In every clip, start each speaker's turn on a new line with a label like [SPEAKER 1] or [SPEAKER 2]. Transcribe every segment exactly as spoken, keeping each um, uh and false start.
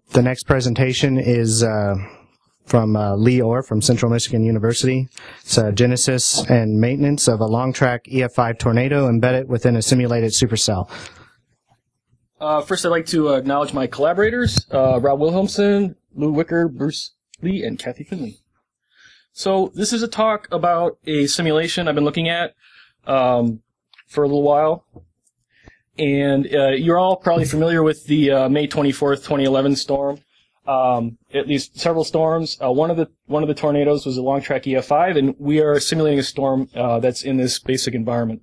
[SPEAKER 1] the next presentation is uh, from uh, Lee Orr from Central Michigan University. It's uh, Genesis and maintenance of a long-track E F five tornado embedded within a simulated supercell.
[SPEAKER 2] Uh, first, I'd like to uh, acknowledge my collaborators, uh, Rob Wilhelmsen, Lou Wicker, Bruce Lee, and Kathy Finley. So this is a talk about a simulation I've been looking at um, for a little while. And uh, you're all probably familiar with the uh, May twenty-fourth, twenty eleven storm. Um, at least several storms. Uh, one of the one of the tornadoes was a long track E F five, and we are simulating a storm uh, that's in this basic environment.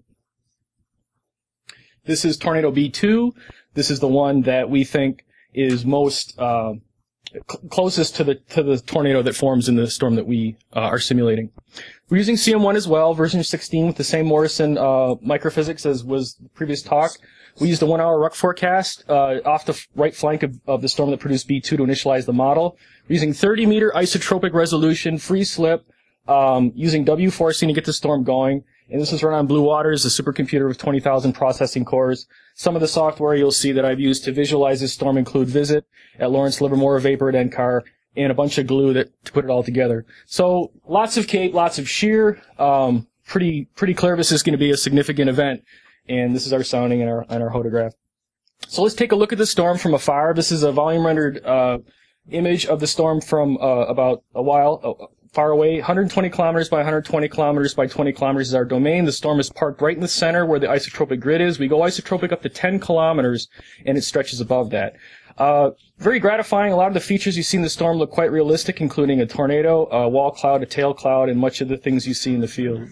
[SPEAKER 2] This is Tornado B two. This is the one that we think is most uh, cl- closest to the to the tornado that forms in the storm that we uh, are simulating. We're using C M one as well, version sixteen, with the same Morrison uh, microphysics as was the previous talk. We used a one-hour ruck forecast uh, off the f- right flank of, of the storm that produced B two to initialize the model. We're using thirty meter isotropic resolution, free slip, um, using W forcing to get the storm going. And this is run on Blue Waters, a supercomputer with twenty thousand processing cores. Some of the software you'll see that I've used to visualize this storm include Visit at Lawrence Livermore, Vapor at N C A R, and a bunch of glue that to put it all together. So lots of cape, lots of shear. Um, pretty pretty clear this is going to be a significant event. And this is our sounding and our and our hodograph. So let's take a look at the storm from afar. This is a volume rendered uh, image of the storm from uh, about a while uh, far away. one hundred twenty kilometers by one hundred twenty kilometers by twenty kilometers is our domain. The storm is parked right in the center where the isotropic grid is. We go isotropic up to ten kilometers, and it stretches above that. Uh, very gratifying. A lot of the features you see in the storm look quite realistic, including a tornado, a wall cloud, a tail cloud, and much of the things you see in the field.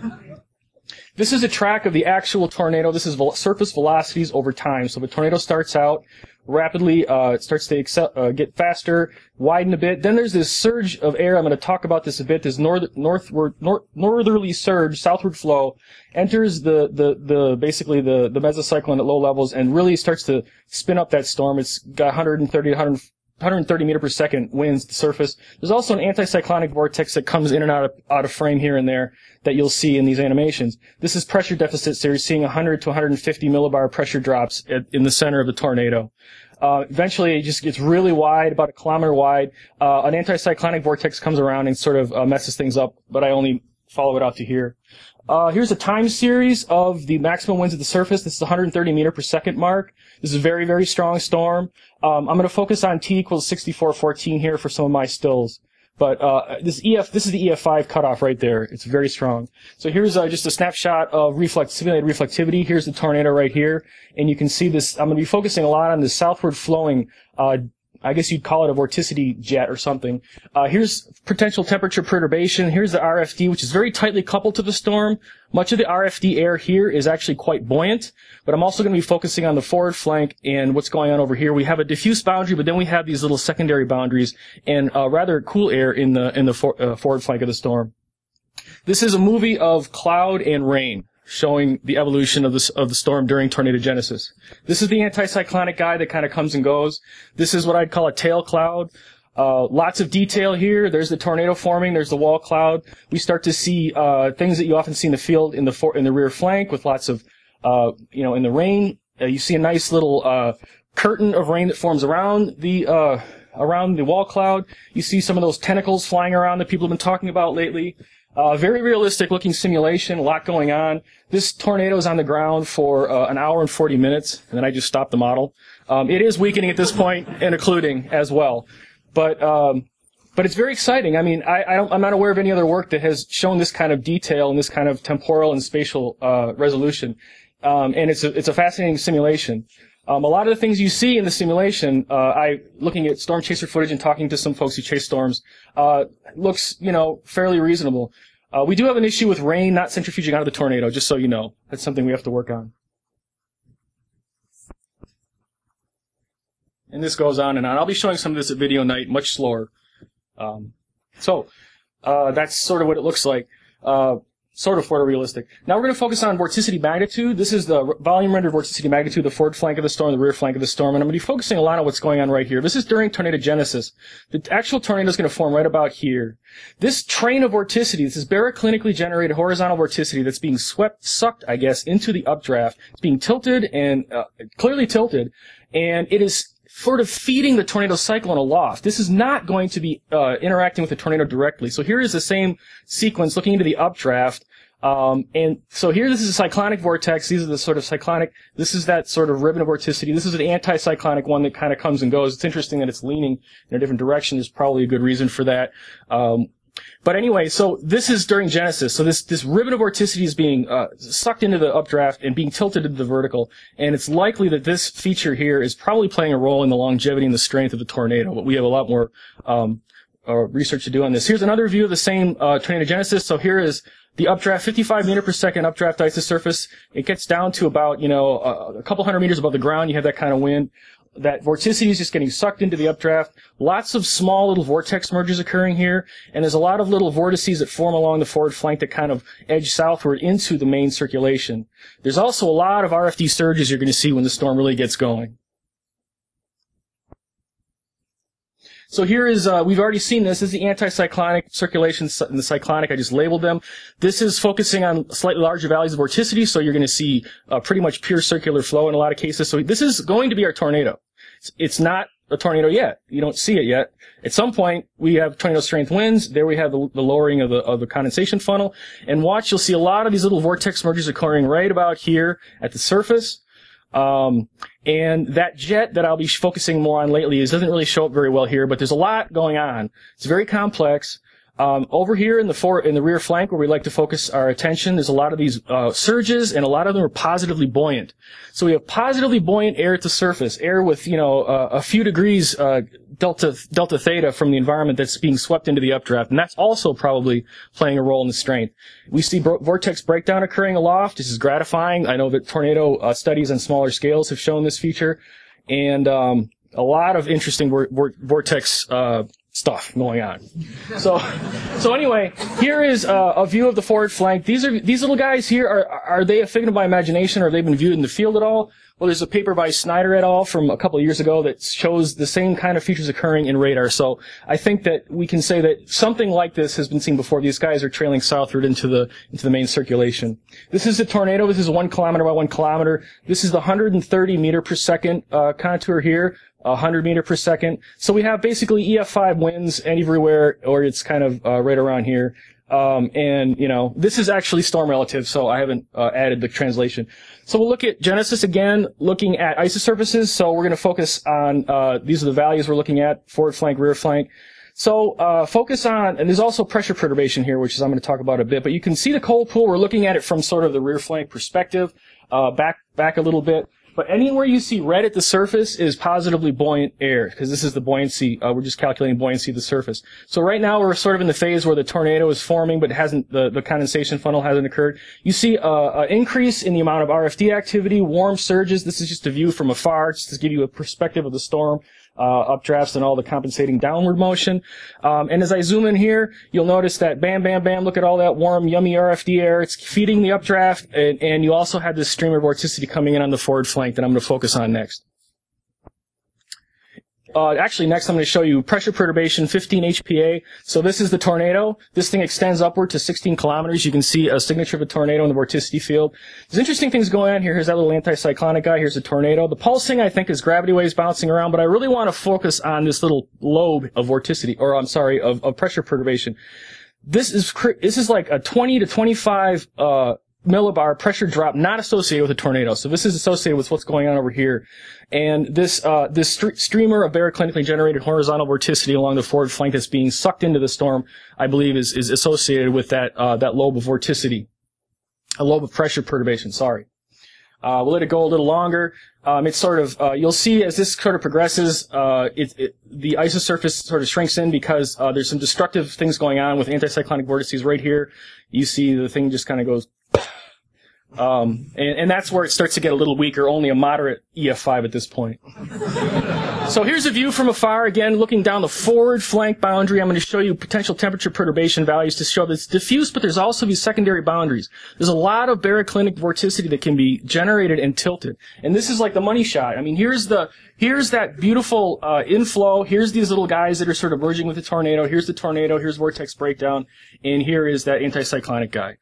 [SPEAKER 2] This is a track of the actual tornado. This is vel- surface velocities over time. So the tornado starts out rapidly, uh, it starts to excel, uh, get faster, widen a bit. Then there's this surge of air. I'm going to talk about this a bit. This north, northward, nor- northerly surge, southward flow, enters the, the, the, basically the, the mesocyclone at low levels and really starts to spin up that storm. It's got one hundred thirty to one hundred one hundred thirty meter per second winds to surface. There's also an anticyclonic vortex that comes in and out of, out of frame here and there that you'll see in these animations. This is pressure deficit, so you're seeing one hundred to one hundred fifty millibar pressure drops at, in the center of the tornado. Uh, eventually, it just gets really wide, about a kilometer wide. Uh, an anticyclonic vortex comes around and sort of uh, messes things up, but I only follow it out to here. Uh, here's a time series of the maximum winds at the surface. This is one hundred thirty meter per second mark. This is a very, very strong storm. Um, I'm going to focus on T equals sixty-four fourteen here for some of my stills. But uh, this E F, this is the E F five cutoff right there. It's very strong. So here's uh, just a snapshot of reflect, simulated reflectivity. Here's the tornado right here, and you can see this. I'm going to be focusing a lot on the southward flowing. Uh, I guess you'd call it a vorticity jet or something. Uh, here's potential temperature perturbation. Here's the R F D, which is very tightly coupled to the storm. Much of the R F D air here is actually quite buoyant, but I'm also going to be focusing on the forward flank and what's going on over here. We have a diffuse boundary, but then we have these little secondary boundaries and uh, rather cool air in the in the for, uh, forward flank of the storm. This is a movie of cloud and rain, showing the evolution of the, of the storm during tornadogenesis. This is the anticyclonic guy that kind of comes and goes. This is what I'd call a tail cloud. Uh, lots of detail here. There's the tornado forming. There's the wall cloud. We start to see uh, things that you often see in the field in the for, in the rear flank with lots of, uh, you know, in the rain. Uh, you see a nice little uh, curtain of rain that forms around the uh, around the wall cloud. You see some of those tentacles flying around that people have been talking about lately. Uh, very realistic looking simulation, a lot going on. This tornado is on the ground for uh, an hour and forty minutes, and then I just stopped the model. Um, it is weakening at this point and occluding as well. But, um, but it's very exciting. I mean, I, I don't, I'm not aware of any other work that has shown this kind of detail and this kind of temporal and spatial, uh, resolution. Um, and it's a, it's a fascinating simulation. Um, a lot of the things you see in the simulation, uh, I, looking at storm chaser footage and talking to some folks who chase storms, uh, looks, you know, fairly reasonable. Uh, we do have an issue with rain not centrifuging out of the tornado, just so you know. That's something we have to work on. And this goes on and on. I'll be showing some of this at video night, much slower. Um, so, uh, that's sort of what it looks like. Uh, sort of photorealistic. Now we're going to focus on vorticity magnitude. This is the volume rendered vorticity magnitude, the forward flank of the storm, the rear flank of the storm, and I'm going to be focusing a lot on what's going on right here. This is during tornadogenesis. The actual tornado is going to form right about here. This train of vorticity, this is baroclinically generated horizontal vorticity that's being swept, sucked, I guess, into the updraft. It's being tilted and uh, clearly tilted, and it is sort of feeding the tornado cycle in a loft. This is not going to be uh, interacting with the tornado directly. So here is the same sequence looking into the updraft. Um, and so here, this is a cyclonic vortex. These are the sort of cyclonic, this is that sort of ribbon of vorticity. This is an anticyclonic one that kind of comes and goes. It's interesting that it's leaning in a different direction. There's probably a good reason for that. Um, but anyway, so this is during genesis. So this, this ribbon of vorticity is being, uh, sucked into the updraft and being tilted into the vertical. And it's likely that this feature here is probably playing a role in the longevity and the strength of the tornado. But we have a lot more, um, uh, research to do on this. Here's another view of the same, uh, tornado genesis. So here is the updraft, fifty-five meter per second updraft isosurface. It gets down to about, you know, a, a couple hundred meters above the ground. You have that kind of wind. That vorticity is just getting sucked into the updraft. Lots of small little vortex mergers occurring here, and there's a lot of little vortices that form along the forward flank that kind of edge southward into the main circulation. There's also a lot of R F D surges you're going to see when the storm really gets going. So here is, uh, we've already seen this. This is the anticyclonic circulation and the cyclonic. I just labeled them. This is focusing on slightly larger values of vorticity, so you're going to see uh, pretty much pure circular flow in a lot of cases. So this is going to be our tornado. It's, it's not a tornado yet. You don't see it yet. At some point, we have tornado strength winds. There we have the, the lowering of the, of the condensation funnel. And watch, you'll see a lot of these little vortex mergers occurring right about here at the surface. Um, and that jet that I'll be focusing more on lately is doesn't really show up very well here, but there's a lot going on. It's very complex. Um, over here in the for, in the rear flank where we like to focus our attention, there's a lot of these uh, surges, and a lot of them are positively buoyant. So we have positively buoyant air at the surface, air with, you know, uh, a few degrees uh, delta delta theta from the environment that's being swept into the updraft, and that's also probably playing a role in the strength. We see bro- vortex breakdown occurring aloft. This is gratifying. I know that tornado uh, studies on smaller scales have shown this feature, and um, a lot of interesting vor- vor- vortex uh stuff going on. So, so anyway, here is uh, a view of the forward flank. These are these little guys here. Are are they a figment of my imagination, or have they been viewed in the field at all? Well, there's a paper by Snyder et al. From a couple of years ago that shows the same kind of features occurring in radar. So I think that we can say that something like this has been seen before. These guys are trailing southward into the into the main circulation. This is a tornado. This is one kilometer by one kilometer. This is the one hundred thirty meter per second uh, contour here. one hundred meter per second. So we have basically E F five winds everywhere, or it's kind of uh, right around here. Um, and, you know, this is actually storm relative, so I haven't uh, added the translation. So we'll look at genesis again, looking at isosurfaces. So we're going to focus on, uh, these are the values we're looking at, forward flank, rear flank. So uh, focus on, and there's also pressure perturbation here, which is I'm going to talk about a bit, but you can see the cold pool. We're looking at it from sort of the rear flank perspective, uh, back back a little bit. But anywhere you see red at the surface is positively buoyant air, because this is the buoyancy. Uh, we're just calculating buoyancy of the surface. So right now we're sort of in the phase where the tornado is forming, but it hasn't, the, the condensation funnel hasn't occurred. You see uh, an increase in the amount of R F D activity, warm surges. This is just a view from afar, just to give you a perspective of the storm. Uh, updrafts and all the compensating downward motion. Um, and as I zoom in here, you'll notice that bam, bam, bam, look at all that warm, yummy R F D air. It's feeding the updraft, and, and you also have this stream of vorticity coming in on the forward flank that I'm going to focus on next. Uh, actually, next I'm going to show you pressure perturbation, fifteen H P A. So this is the tornado. This thing extends upward to sixteen kilometers. You can see a signature of a tornado in the vorticity field. There's interesting things going on here. Here's that little anticyclonic guy. Here's a tornado. The pulsing, I think, is gravity waves bouncing around, but I really want to focus on this little lobe of vorticity, or I'm sorry, of, of pressure perturbation. This is this is like a twenty to twenty-five uh millibar pressure drop not associated with a tornado. So this is associated with what's going on over here. And this uh this st- streamer of baroclinically generated horizontal vorticity along the forward flank that's being sucked into the storm, I believe, is is associated with that uh that lobe of vorticity. A lobe of pressure perturbation, sorry. Uh we'll let it go a little longer. Um it's sort of uh you'll see as this sort of progresses, uh it, it the isosurface sort of shrinks in because uh there's some destructive things going on with anticyclonic vortices right here. You see the thing just kind of goes Um, and, and that's where it starts to get a little weaker, only a moderate E F five at this point. So here's a view from afar, again, looking down the forward flank boundary. I'm going to show you potential temperature perturbation values to show that it's diffuse, but there's also these secondary boundaries. There's a lot of baroclinic vorticity that can be generated and tilted. And this is like the money shot. I mean, here's the, here's that beautiful, uh, inflow. Here's these little guys that are sort of merging with the tornado. Here's the tornado. Here's vortex breakdown. And here is that anticyclonic guy.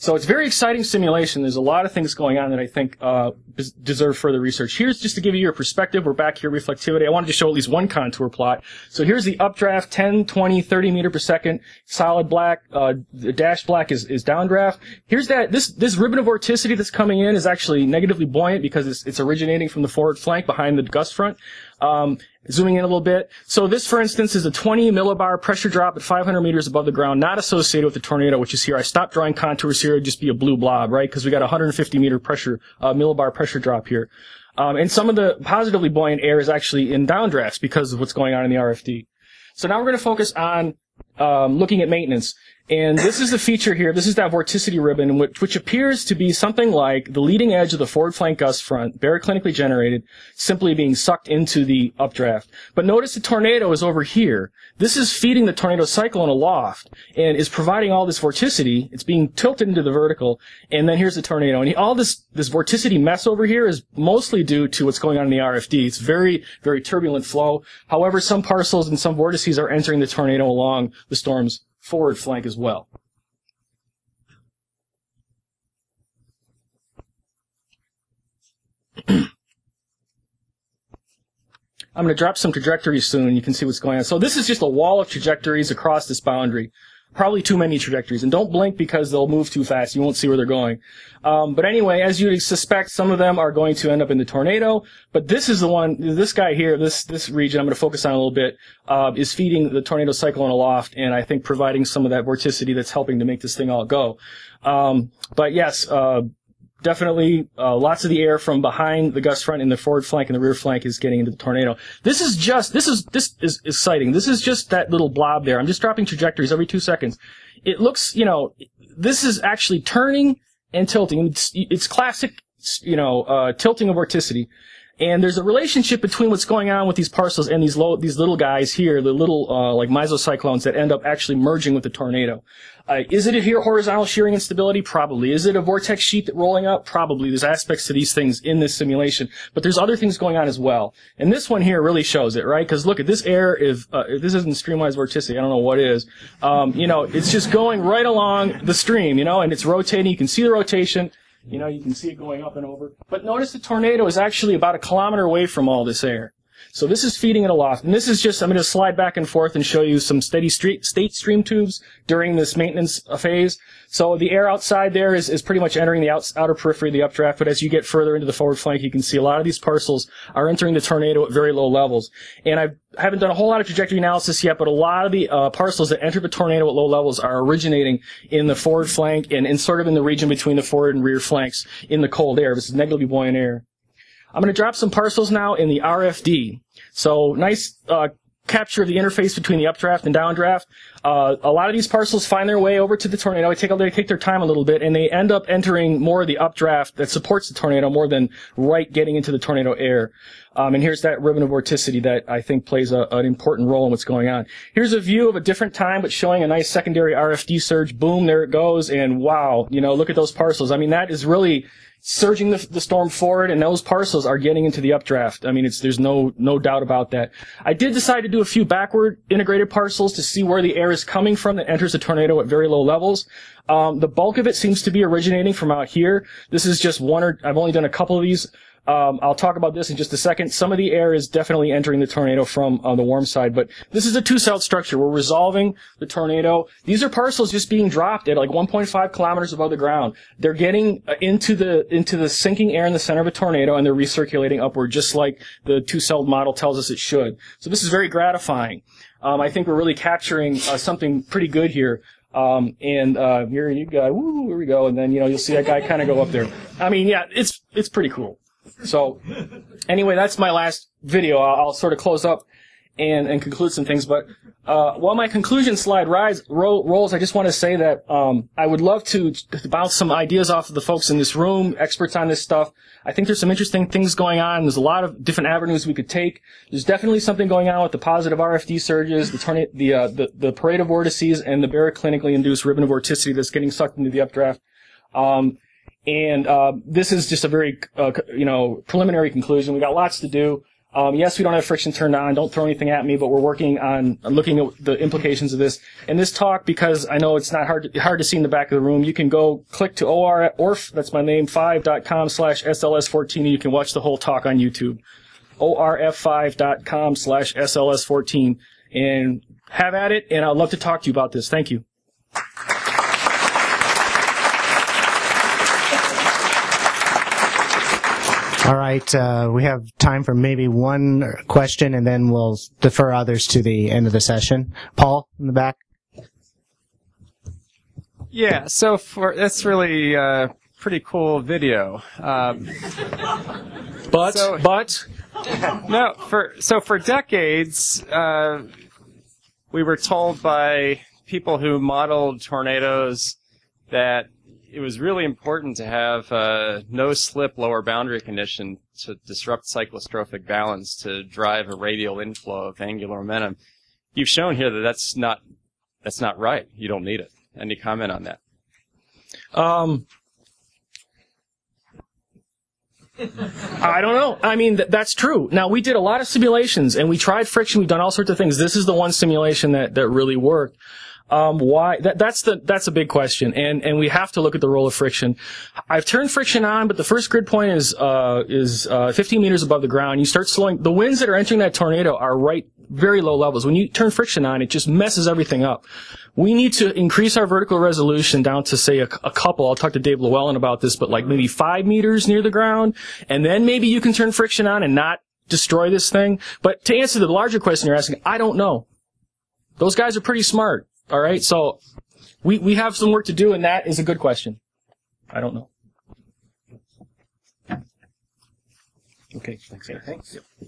[SPEAKER 2] So it's a very exciting simulation. There's a lot of things going on that I think uh, deserve further research. Here's just to give you your perspective. We're back here, reflectivity. I wanted to show at least one contour plot. So here's the updraft, ten, twenty, thirty meter per second, solid black. Uh, the dashed black is, is downdraft. Here's that. This this ribbon of vorticity that's coming in is actually negatively buoyant because it's, it's originating from the forward flank behind the gust front. Um, Zooming in a little bit. So this, for instance, is a twenty millibar pressure drop at five hundred meters above the ground, not associated with the tornado, which is here. I stopped drawing contours here. It'd just be a blue blob, right? Because we got a one hundred fifty meter pressure, uh, millibar pressure drop here. Um, and some of the positively buoyant air is actually in downdrafts because of what's going on in the R F D. So now we're going to focus on um, looking at maintenance. And this is the feature here. This is that vorticity ribbon, which, which appears to be something like the leading edge of the forward flank gust front, baroclinically generated, simply being sucked into the updraft. But notice the tornado is over here. This is feeding the tornado cyclone aloft and is providing all this vorticity. It's being tilted into the vertical, and then here's the tornado. And all this, this vorticity mess over here is mostly due to what's going on in the R F D. It's very, very turbulent flow. However, some parcels and some vortices are entering the tornado along the storm's forward flank as well. I'm going to drop some trajectories soon, and you can see what's going on. So this is just a wall of trajectories across this boundary. Probably too many trajectories. And don't blink because they'll move too fast. You won't see where they're going. Um, but anyway, as you'd suspect, some of them are going to end up in the tornado. But this is the one, this guy here, this this region I'm going to focus on a little bit, uh, is feeding the tornado cyclone aloft, and I think providing some of that vorticity that's helping to make this thing all go. Um, but yes, uh, definitely, uh, lots of the air from behind the gust front in the forward flank and the rear flank is getting into the tornado. This is just, this is, this is exciting. This is just that little blob there. I'm just dropping trajectories every two seconds. It looks, you know, this is actually turning and tilting. It's, it's classic, you know, uh, tilting of vorticity. And there's a relationship between what's going on with these parcels and these low, these little guys here, the little, uh, like mesocyclones that end up actually merging with the tornado. Uh, is it a here horizontal shearing instability? Probably. Is it a vortex sheet that rolling up? Probably. There's aspects to these things in this simulation, but there's other things going on as well. And this one here really shows it, right? Because look at this air. If, uh, if this isn't streamwise vorticity, I don't know what is. Um, you know, it's just going right along the stream, you know, and it's rotating. You can see the rotation. You know, you can see it going up and over. But notice the tornado is actually about a kilometer away from all this air. So this is feeding it aloft. And this is just, I'm going to slide back and forth and show you some steady street, state stream tubes during this maintenance phase. So the air outside there is, is pretty much entering the outs, outer periphery of the updraft. But as you get further into the forward flank, you can see a lot of these parcels are entering the tornado at very low levels. And I've, I haven't done a whole lot of trajectory analysis yet, but a lot of the uh, parcels that enter the tornado at low levels are originating in the forward flank and, and sort of in the region between the forward and rear flanks in the cold air. This is negatively buoyant air. I'm going to drop some parcels now in the R F D. So nice uh, capture of the interface between the updraft and downdraft. Uh, a lot of these parcels find their way over to the tornado. They take, they take their time a little bit, and they end up entering more of the updraft that supports the tornado more than right getting into the tornado air. Um, and here's that ribbon of vorticity that I think plays a, an important role in what's going on. Here's a view of a different time, but showing a nice secondary R F D surge. Boom, there it goes, and wow, you know, look at those parcels. I mean, that is really surging the, the storm forward, and those parcels are getting into the updraft. I mean, it's, there's no, no doubt about that. I did decide to do a few backward integrated parcels to see where the air is coming from that enters the tornado at very low levels. Um, the bulk of it seems to be originating from out here. This is just one or, I've only done a couple of these. Um, I'll talk about this in just a second. Some of the air is definitely entering the tornado from on the warm side, but this is a two-celled structure. We're resolving the tornado. These are parcels just being dropped at like one point five kilometers above the ground. They're getting into the into the sinking air in the center of a tornado, and they're recirculating upward, just like the two-celled model tells us it should. So this is very gratifying. Um, I think we're really capturing uh, something pretty good here. Um, and, uh, here you go, woo, here we go, and then, you know, you'll see that guy kind of go up there. I mean, yeah, it's, it's pretty cool. So, anyway, that's my last video. I'll, I'll sort of close up and, and conclude some things, but, uh, while my conclusion slide rise, ro- rolls, I just want to say that, um, I would love to, to bounce some ideas off of the folks in this room, experts on this stuff. I think there's some interesting things going on. There's a lot of different avenues we could take. There's definitely something going on with the positive R F D surges, the tornado, the, uh, the, the Pareto vortices, and the baroclinically induced ribbon of vorticity that's getting sucked into the updraft. Um, And uh, this is just a very, uh, you know, preliminary conclusion. We got lots to do. Um, yes, we don't have friction turned on. Don't throw anything at me, but we're working on looking at the implications of this. In this talk, because I know it's not hard to, hard to see in the back of the room, you can go click to O R Orf, that's my name, five dot com slash S L S fourteen, and you can watch the whole talk on YouTube. O R F five dot com slash S L S fourteen. And have at it, and I'd love to talk to you about this. Thank you.
[SPEAKER 1] All right, uh, we have time for maybe one question, and then we'll defer others to the end of the session. Paul, in the back.
[SPEAKER 3] Yeah, so for that's really uh, pretty cool video. Um,
[SPEAKER 2] But,
[SPEAKER 3] So-
[SPEAKER 2] but,
[SPEAKER 3] no, for so for decades, uh, we were told by people who modeled tornadoes that it was really important to have a no-slip lower boundary condition to disrupt cyclostrophic balance to drive a radial inflow of angular momentum. You've shown here that that's not that's not right. You don't need it. Any comment on that?
[SPEAKER 2] um, I don't know. I mean, th- that's true. Now, we did a lot of simulations, and we tried friction. We've done all sorts of things. This is the one simulation that, that really worked. Um, why? That, that's the that's a big question, and and we have to look at the role of friction. I've turned friction on, but the first grid point is uh, is uh, fifteen meters above the ground. You start slowing. The winds that are entering that tornado are right very low levels. When you turn friction on, it just messes everything up. We need to increase our vertical resolution down to, say, a, a couple. I'll talk to Dave Llewellyn about this, but like maybe five meters near the ground, and then maybe you can turn friction on and not destroy this thing. But to answer the larger question you're asking, I don't know. Those guys are pretty smart. All right, so we, we have some work to do, and that is a good question. I don't know. Okay, thanks. Thanks. Yep.